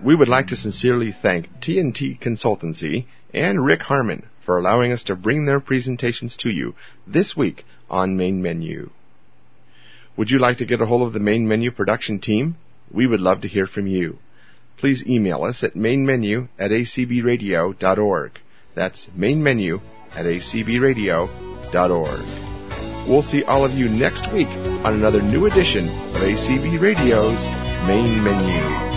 We would like to sincerely thank TNT Consultancy and Rick Harmon for allowing us to bring their presentations to you this week on Main Menu. Would you like to get a hold of the Main Menu production team? We would love to hear from you. Please email us at mainmenu@acbradio.org. That's mainmenu@acbradio.org. We'll see all of you next week on another new edition of ACB Radio's Main Menu.